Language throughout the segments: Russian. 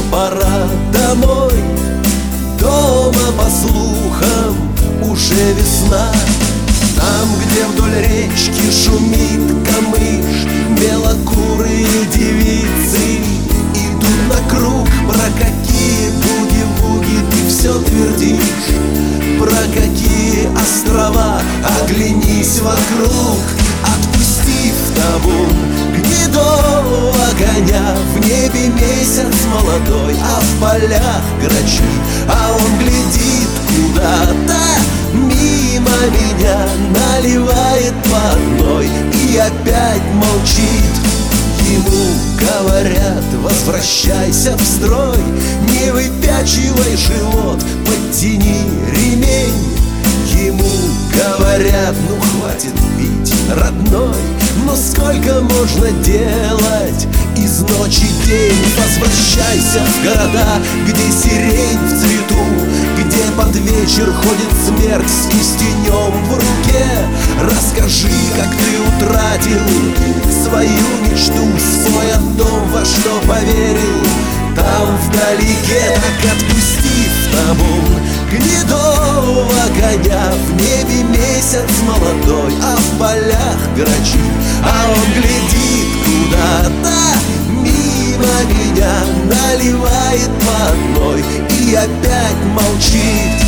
пора домой. Дома, по слухам, уже весна. Там, где вдоль речки шумит камыш, белокурые девицы идут на круг. Про какие буги-вуги ты все твердишь? Про какие острова? Оглянись вокруг. Отпустив табун гнедого коня, в небе месяц молодой, а в полях грачи. А он глядит куда-то мимо меня, наливает по одной и опять молчит. Ему говорят: возвращайся в строй, не выпячивай живот, подтяни ремень. Ему говорят: ну хватит пить, родной, но сколько можно делать из ночи день? Возвращайся в города, где сирень в цвету, где под вечер ходит смерть с кистенем в руке. Расскажи, как ты утратил свою мечту, свой дом, во что поверил там вдалеке. Так отпустив табун гнедого коня, в небе месяц молодой, а в полях грачи. А он глядит куда-то мимо меня, наливает по одной и опять молчит.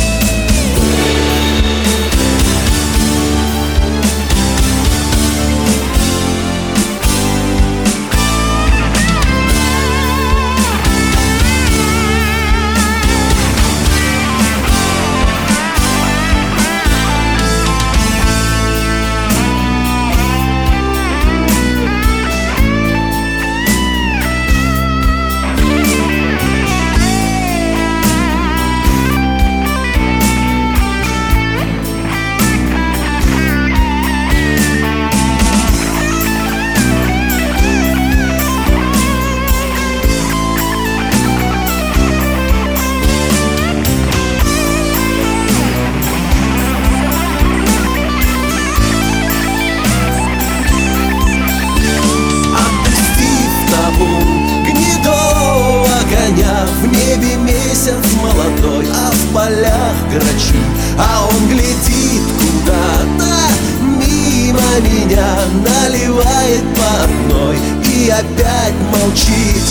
В небе месяц молодой, а в полях грачи. А он глядит куда-то мимо меня, наливает по одной и опять молчит.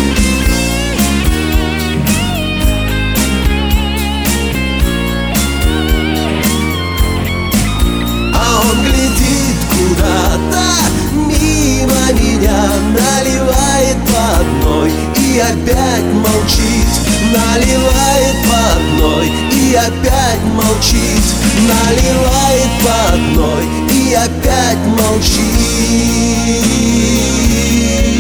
А он глядит куда-то мимо меня, наливает по одной и опять молчит. Наливает по одной и опять молчит. Наливает по одной и опять молчит.